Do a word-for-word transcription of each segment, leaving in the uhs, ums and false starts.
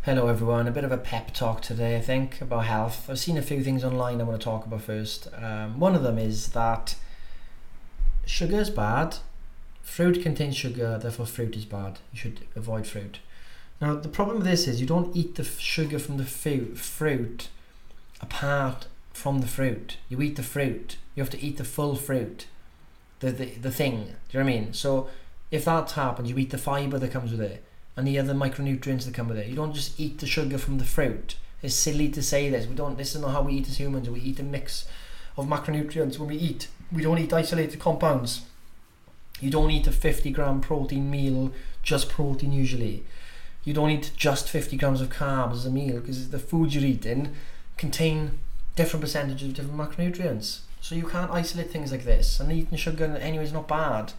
Hello everyone, a bit of a pep talk today I think about health. I've seen a few things online I want to talk about first. Um, one of them is that sugar is bad. Fruit contains sugar, therefore fruit is bad. You should avoid fruit. Now the problem with this is you don't eat the f- sugar from the fu- fruit apart from the fruit. You eat the fruit. You have to eat the full fruit. The, the, the thing. Do you know what I mean? So if that happens, you eat the fibre that comes with it and the other micronutrients that come with it. You don't just eat the sugar from the fruit. It's silly to say this. We don't. This is not how we eat as humans. We eat a mix of macronutrients when we eat. We don't eat isolated compounds. You don't eat a fifty gram protein meal, just protein usually. You don't eat just fifty grams of carbs as a meal because the foods you're eating contain different percentages of different macronutrients. So you can't isolate things like this. And eating sugar anyway is not bad.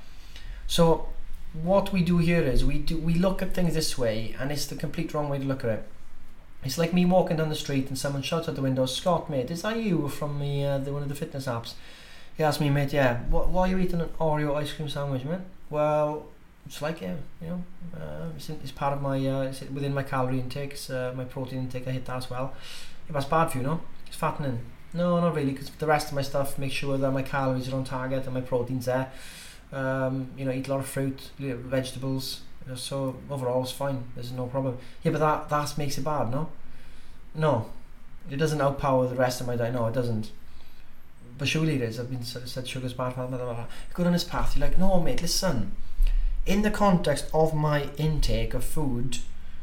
So what we do here is we do we look at things this way, and it's the complete wrong way to look at it. It's like me walking down the street and someone shouts out the window, "Scott, mate, is that you from the, uh, the one of the fitness apps?" He asked me, "Mate, yeah, what, why are you eating an Oreo ice cream sandwich, mate?" Well, it's like, yeah, you know, uh, it's, in, it's part of my, uh, it's within my calorie intake, it's, uh, my protein intake, I hit that as well. If that's bad for you, no? It's fattening. No, not really, because the rest of my stuff makes sure that my calories are on target and my protein's there. Um, you know, eat a lot of fruit, vegetables, you know, so overall it's fine, there's no problem. Yeah, but that, that makes it bad, no? No, it doesn't outpower the rest of my diet, no, it doesn't. But surely it is. I've been said sugar's bad, blah, blah, blah, blah. You go down this path, you're like, no mate, listen, in the context of my intake of food,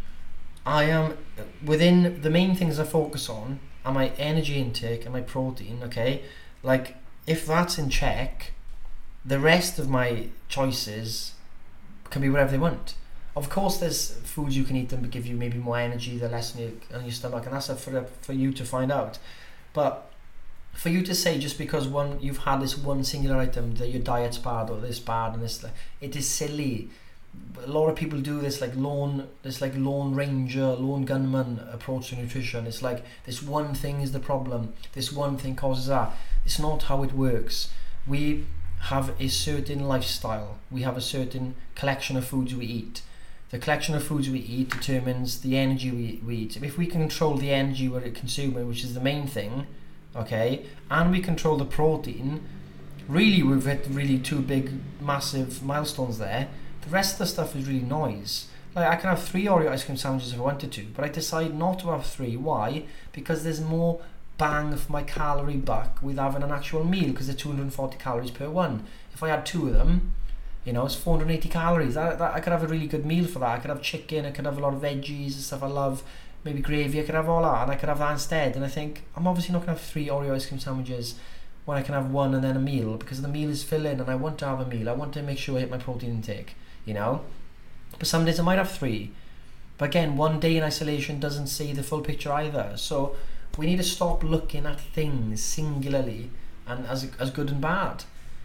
I am, within the main things I focus on are my energy intake and my protein, okay? Like, if that's in check, the rest of my choices can be whatever they want. Of course there's foods you can eat that give you maybe more energy, the less on your, on your stomach, and that's up for, for you to find out. But for you to say just because one you've had this one singular item that your diet's bad or this bad and this, it is silly. A lot of people do this like lone this like lone ranger, lone gunman approach to nutrition. It's like this one thing is the problem, this one thing causes that. It's not how it works. We have a certain lifestyle, we have a certain collection of foods we eat. The collection of foods we eat determines the energy we, we eat. If we can control the energy we're consuming, which is the main thing, okay, and we control the protein, really we've hit really two big massive milestones there. The rest of the stuff is really noise. Like, I can have three Oreo ice cream sandwiches if I wanted to, but I decide not to have three. Why? Because there's more bang for my calorie buck with having an actual meal, because they're two hundred forty calories per one. If I had two of them, you know, it's four hundred eighty calories. That, that, I could have a really good meal for that. I could have chicken, I could have a lot of veggies and stuff I love, maybe gravy, I could have all that, and I could have that instead. And I think, I'm obviously not going to have three Oreo ice cream sandwiches when I can have one and then a meal, because the meal is filling and I want to have a meal. I want to make sure I hit my protein intake, you know. But some days I might have three. But again, one day in isolation doesn't see the full picture either. So we need to stop looking at things singularly and as as good and bad,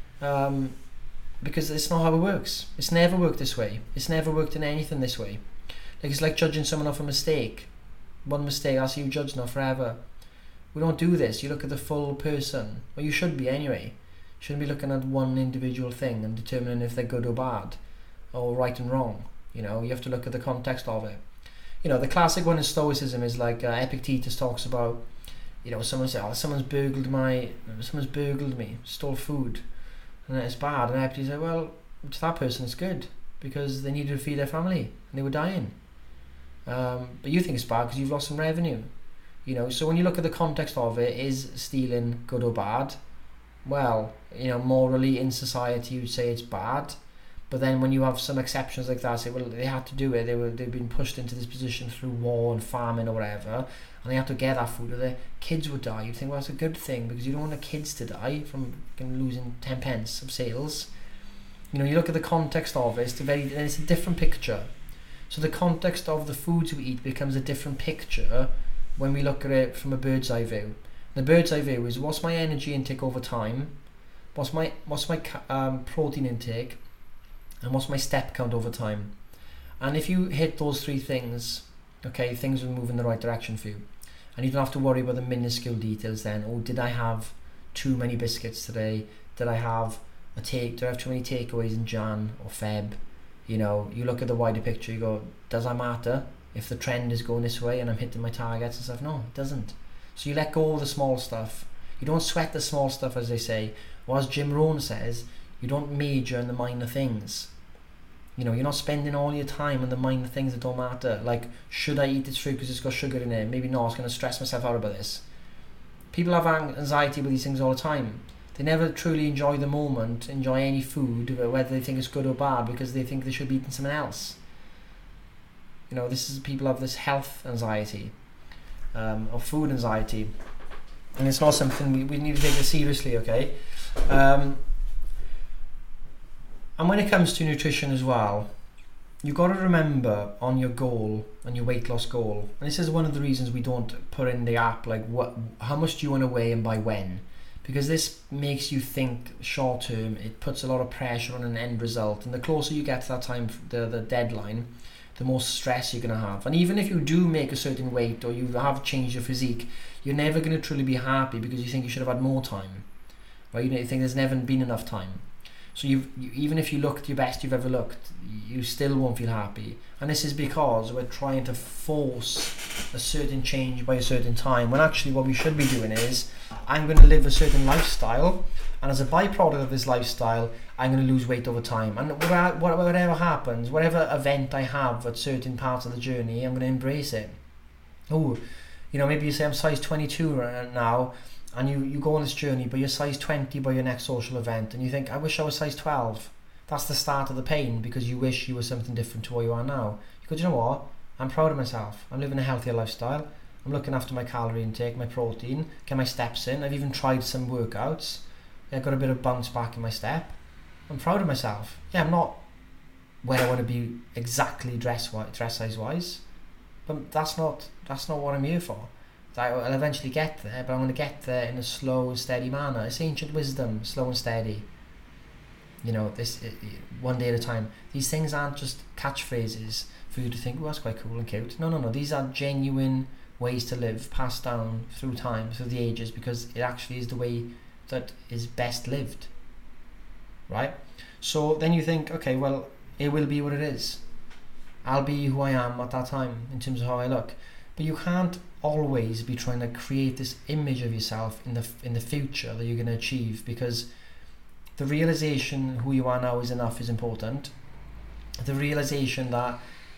um, because it's not how it works. It's never worked this way. It's never worked in anything this way. Like, it's like judging someone off a mistake. One mistake, I'll see you judged now forever. We don't do this. You look at the full person, or you should be anyway. You shouldn't be looking at one individual thing and determining if they're good or bad, or right and wrong. You know, you have to look at the context of it. You know, the classic one in Stoicism is like uh, Epictetus talks about, you know, someone says, oh, someone's burgled my, someone's burgled me, stole food, and it's bad. And Epictetus said, well, to that person it's good, because they needed to feed their family, and they were dying. Um, but you think it's bad because you've lost some revenue. You know, so when you look at the context of it, is stealing good or bad? Well, you know, morally in society you'd say it's bad. But then when you have some exceptions like that, say, well, they had to do it, they were, they've been pushed into this position through war and famine or whatever, and they had to get that food or their kids would die. You'd think, well, that's a good thing, because you don't want the kids to die from losing ten pence of sales. You know, you look at the context of it, it's a, very, it's a different picture. So the context of the foods we eat becomes a different picture when we look at it from a bird's eye view. The bird's eye view is, what's my energy intake over time? What's my, what's my um, protein intake? And what's my step count over time? And if you hit those three things, okay, things will move in the right direction for you. And you don't have to worry about the minuscule details then. Oh, did I have too many biscuits today? Did I have a take? Did I have too many takeaways in Jan or Feb? You know, you look at the wider picture, you go, does that matter? if the trend is going this way and I'm hitting my targets and stuff. No, it doesn't. So you let go of the small stuff. You don't sweat the small stuff, as they say. Or as Jim Rohn says, you don't major in the minor things. You know, you're not spending all your time on the minor things that don't matter. Like, should I eat this fruit because it's got sugar in it? Maybe not, I was going to stress myself out about this. People have anxiety with these things all the time. They never truly enjoy the moment, enjoy any food, whether they think it's good or bad, because they think they should be eating something else. You know, this is, people have this health anxiety, um, or food anxiety. And it's not something we, we need to take it seriously, okay? Um, and when it comes to nutrition as well, you've got to remember on your goal, on your weight loss goal, and this is one of the reasons we don't put in the app, like, what, how much do you want to weigh and by when? Because this makes you think short term. It puts a lot of pressure on an end result, and the closer you get to that time, the, the deadline, the more stress you're going to have. And even if you do make a certain weight, or you have changed your physique, you're never going to truly be happy, because you think you should have had more time, right? You know, you think there's never been enough time. So you've, you, even if you looked your best you've ever looked, you still won't feel happy. And this is because we're trying to force a certain change by a certain time, when actually what we should be doing is, I'm going to live a certain lifestyle, and as a byproduct of this lifestyle, I'm going to lose weight over time. And whatever happens, whatever event I have at certain parts of the journey, I'm going to embrace it. Oh, you know, maybe you say I'm size twenty-two right now, and you, you go on this journey, but you're size twenty by your next social event, and you think, I wish I was size twelve. That's the start of the pain, because you wish you were something different to what you are now. You go, do you know what? I'm proud of myself. I'm living a healthier lifestyle. I'm looking after my calorie intake, my protein, get my steps in. I've even tried some workouts. I've got a bit of bounce back in my step. I'm proud of myself. Yeah, I'm not where I want to be exactly dress dress size wise, but that's not that's not what I'm here for. I'll eventually get there, but I'm going to get there in a slow and steady manner. It's ancient wisdom, slow and steady. You know, this one day at a time. These things aren't just catchphrases for you to think, oh, that's quite cool and cute. No, no, no. These are genuine ways to live, passed down through time, through the ages, because it actually is the way that is best lived, right? So then you think, okay, well, it will be what it is. I'll be who I am at that time in terms of how I look. But you can't always be trying to create this image of yourself in the in the future that you're going to achieve, because the realization who you are now is enough is important. The realization that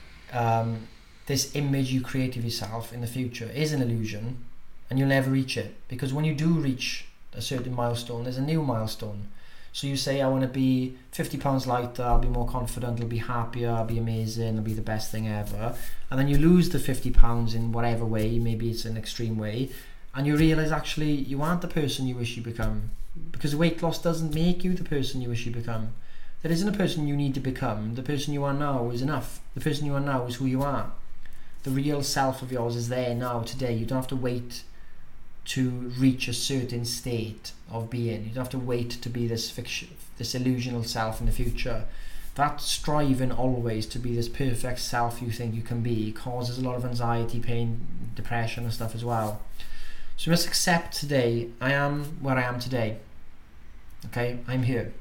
um, this image you create of yourself in the future is an illusion, and you'll never reach it, because when you do reach a certain milestone, there's a new milestone. So you say, I want to be fifty pounds lighter, I'll be more confident, I'll be happier, I'll be amazing, I'll be the best thing ever. And then you lose the fifty pounds in whatever way, maybe it's an extreme way, and you realize actually you aren't the person you wish you become, because weight loss doesn't make you the person you wish you become. There isn't a person you need to become. The person you are now is enough. The person you are now is who you are. The real self of yours is there now, today. You don't have to wait to reach a certain state of being. You don't have to wait to be this fiction, this illusional self in the future. That striving always to be this perfect self you think you can be causes a lot of anxiety, pain, depression and stuff as well. So you must accept today, I am where I am today. Okay, I'm here.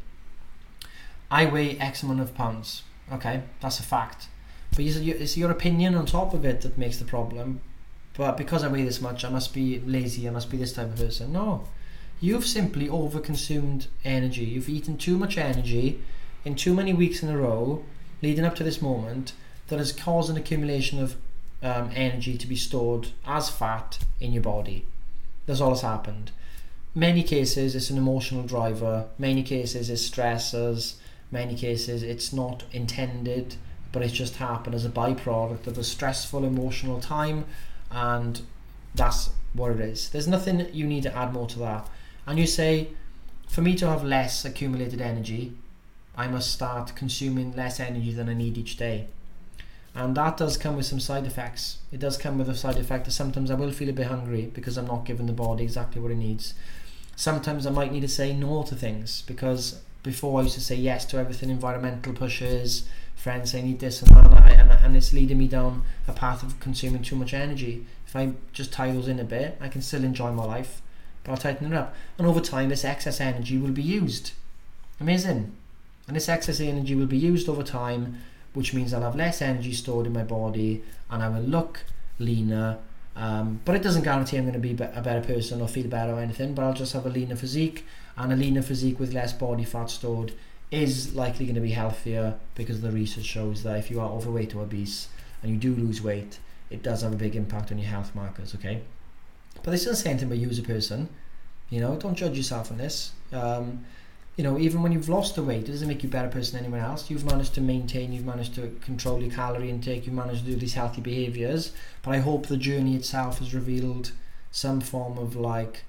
I weigh X amount of pounds. Okay, that's a fact. But it's your opinion on top of it that makes the problem. But because I weigh this much, I must be lazy, I must be this type of person. No, you've simply overconsumed energy. You've eaten too much energy in too many weeks in a row leading up to this moment that has caused an accumulation of um, energy to be stored as fat in your body. That's all that's happened. Many cases it's an emotional driver, many cases it's stressors, many cases it's not intended, but it's just happened as a byproduct of a stressful emotional time, and that's what it is. There's nothing you need to add more to that. And you say, for me to have less accumulated energy, I must start consuming less energy than I need each day. And that does come with some side effects. It does come with a side effect that sometimes I will feel a bit hungry because I'm not giving the body exactly what it needs. Sometimes I might need to say no to things, because before I used to say yes to everything, environmental pushes, friends say I need this and that, and, I, and, and it's leading me down a path of consuming too much energy. If I just tie those in a bit, I can still enjoy my life, but I'll tighten it up. And over time, this excess energy will be used. Amazing. And this excess energy will be used over time which means I'll have less energy stored in my body and I will look leaner. Um, but it doesn't guarantee I'm going to be a better person or feel better or anything, but I'll just have a leaner physique, and a leaner physique with less body fat stored is likely going to be healthier, because the research shows that if you are overweight or obese and you do lose weight, it does have a big impact on your health markers, okay? But this doesn't say anything about you as a person, you know, don't judge yourself on this. Um, you know, even when you've lost the weight, it doesn't make you a better person than anyone else. You've managed to maintain, you've managed to control your calorie intake, you've managed to do these healthy behaviours, but I hope the journey itself has revealed some form of like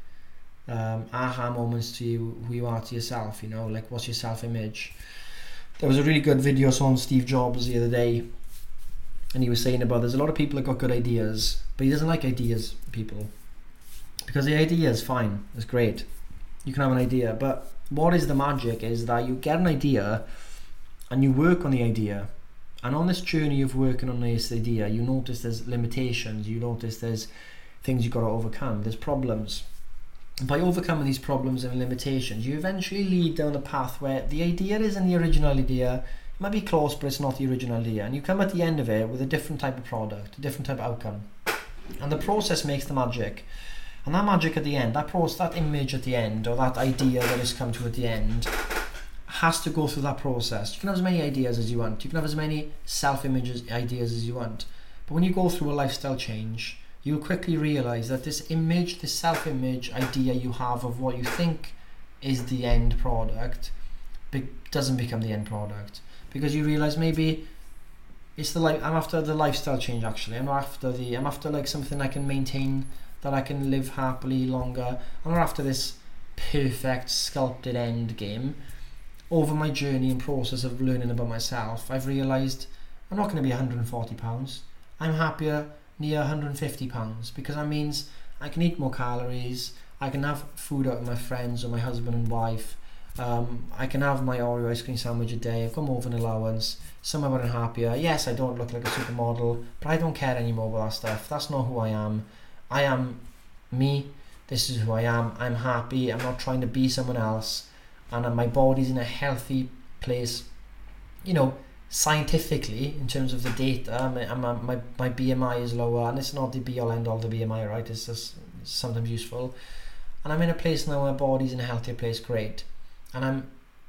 um, aha moments to you, who you are to yourself, you know, like what's your self-image. There was a really good video I saw on Steve Jobs the other day, and he was saying about there's a lot of people that got good ideas, but he doesn't like ideas, people, because the idea is fine, it's great, you can have an idea, but what is the magic is that you get an idea and you work on the idea, and on this journey of working on this idea you notice there's limitations, you notice there's things you've got to overcome, there's problems. And by overcoming these problems and limitations, you eventually lead down a path where the idea isn't the original idea, it might be close but it's not the original idea, and you come at the end of it with a different type of product, a different type of outcome, and the process makes the magic. And that magic at the end, that process, that image at the end, or that idea that has come to at the end, has to go through that process. You can have as many ideas as you want, you can have as many self-images ideas as you want, but when you go through a lifestyle change, you'll quickly realise that this image, this self-image idea you have of what you think is the end product be- doesn't become the end product, because you realise maybe it's the like I'm after the lifestyle change. Actually, I'm after the I'm after like something I can maintain, that I can live happily longer. I'm not after this perfect sculpted end game. Over my journey and process of learning about myself, I've realised I'm not going to be one hundred forty pounds. I'm happier near one hundred fifty pounds, because that means I can eat more calories, I can have food out with my friends or my husband and wife, um, I can have my Oreo ice cream sandwich a day, I've got more of an allowance, somehow I'm happier. Yes, I don't look like a supermodel, but I don't care anymore about that stuff. That's not who I am. I am me, this is who I am, I'm happy, I'm not trying to be someone else, and my body's in a healthy place, you know, scientifically, in terms of the data. My, my, my B M I is lower, and it's not the be all end all the B M I, right, it's just sometimes useful, and I'm in a place now where my body's in a healthier place, great, and I'm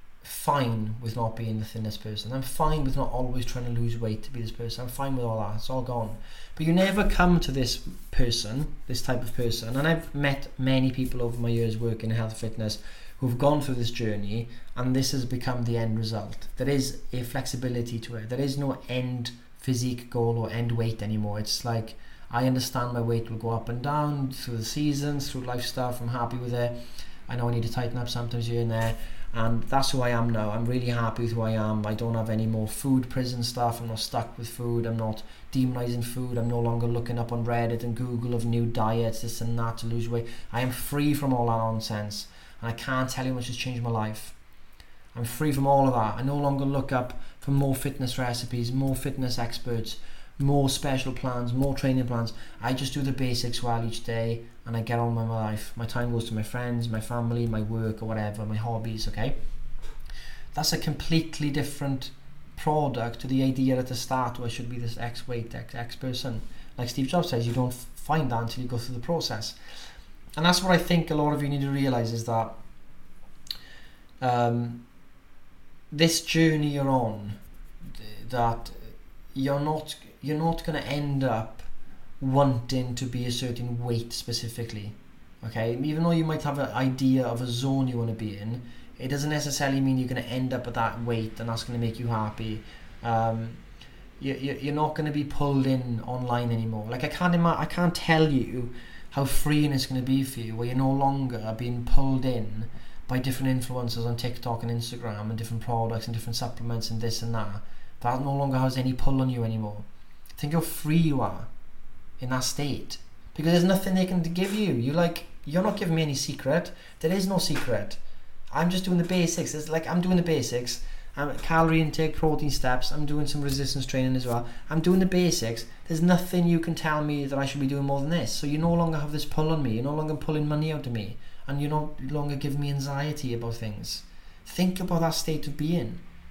fine with not being the thinnest person, I'm fine with not always trying to lose weight to be this person, I'm fine with all that, it's all gone. But you never come to this person, this type of person, and I've met many people over my years working in health and fitness who've gone through this journey, and this has become the end result. There is a flexibility to it, there is no end physique goal or end weight anymore. It's like, I understand my weight will go up and down through the seasons, through life stuff, I'm happy with it, I know I need to tighten up sometimes here and there, and that's who I am now. I'm really happy with who I am. I don't have any more food prison stuff, I'm not stuck with food, I'm not demonizing food, I'm no longer looking up on Reddit and Google of new diets, this and that to lose weight. I am free from all that nonsense, and I can't tell you how much has changed my life. I'm free from all of that. I no longer look up for more fitness recipes, more fitness experts, more special plans, more training plans. I just do the basics well each day, and I get on with my life. My time goes to my friends, my family, my work, or whatever, my hobbies, okay? That's a completely different product to the idea at the start, where I should be this X weight, X, X person. Like Steve Jobs says, you don't find that until you go through the process. And that's what I think a lot of you need to realise, is that um, this journey you're on, that you're not you're not going to end up wanting to be a certain weight specifically, okay? Even though you might have an idea of a zone you want to be in, it doesn't necessarily mean you're going to end up at that weight and that's going to make you happy. Um, you, you, you're not going to be pulled in online anymore. Like I can't ima- I can't tell you how freeing it's going to be for you, where you're no longer being pulled in by different influencers on TikTok and Instagram and different products and different supplements and this and that. That no longer has any pull on you anymore. Think how free you are in that state, because there's nothing they can give you. You like you're not giving me any secret. There is no secret. I'm just doing the basics. It's like I'm doing the basics. I'm calorie intake, protein steps. I'm doing some resistance training as well. I'm doing the basics. There's nothing you can tell me that I should be doing more than this. So you no longer have this pull on me. You're no longer pulling money out of me, and you're no longer giving me anxiety about things. Think about that state of being.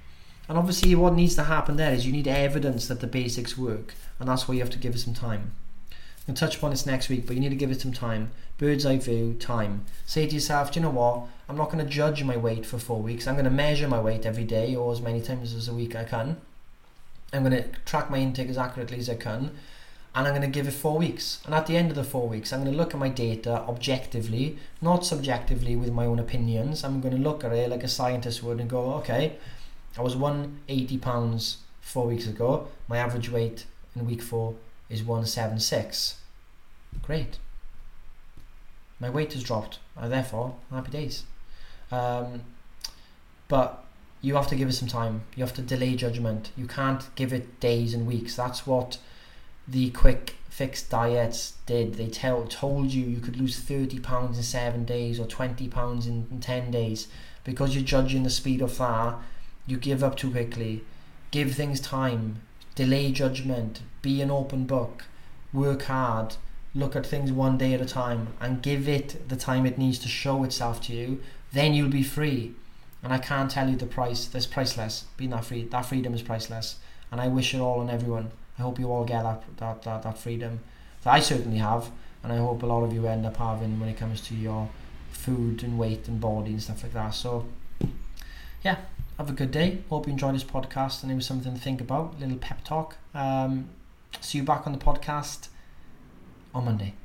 And obviously what needs to happen there is you need evidence that the basics work, and that's why you have to give it some time. We'll touch upon this next week, but you need to give it some time. Bird's eye view, time. Say to yourself, do you know what? I'm not going to judge my weight for four weeks. I'm going to measure my weight every day or as many times as a week I can. I'm going to track my intake as accurately as I can, and I'm going to give it four weeks. And at the end of the four weeks, I'm going to look at my data objectively, not subjectively with my own opinions. I'm going to look at it like a scientist would and go, okay, I was one hundred eighty pounds four weeks ago. My average weight in week four is one seventy-six. Great. My weight has dropped. Uh, therefore, happy days. Um, but you have to give it some time. You have to delay judgment. You can't give it days and weeks. That's what the quick fix diets did. They tell told you you could lose thirty pounds in seven days or twenty pounds in, in ten days. Because you're judging the speed of that, you give up too quickly. Give things time. Delay judgment. Be an open book. Work hard. Look at things one day at a time and give it the time it needs to show itself to you. Then you'll be free. And I can't tell you the price. That's priceless. Being that free, that freedom is priceless. And I wish it all on everyone. I hope you all get that that that, that freedom that I certainly have, and I hope a lot of you end up having when it comes to your food and weight and body and stuff like that. So yeah, have a good day. Hope you enjoyed this podcast and it was something to think about. A little pep talk. Um, see you back on the podcast on Monday.